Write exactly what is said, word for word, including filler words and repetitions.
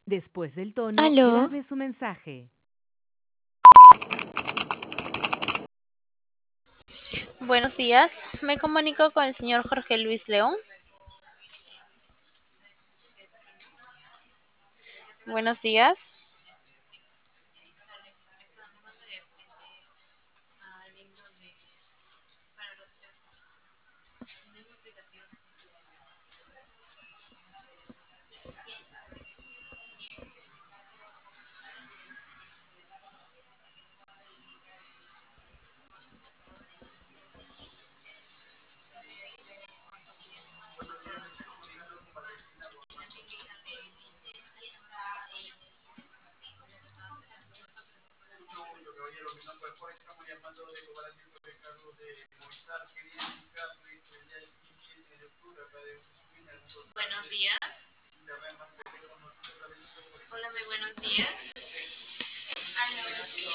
Después del tono, Aló, grabe su mensaje. buenos días. Me comunico con el señor Jorge Luis León. Buenos días.